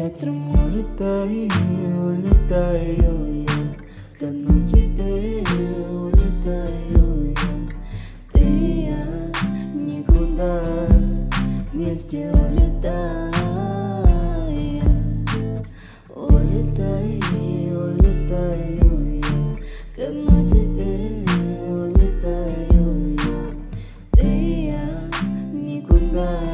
ветром улетай, улетаю я, к одну тебе улетаю я. Ты и я никуда вместе улетаем. Улетай, улетаю я, к одной тебе улетаю я. Ты и я никуда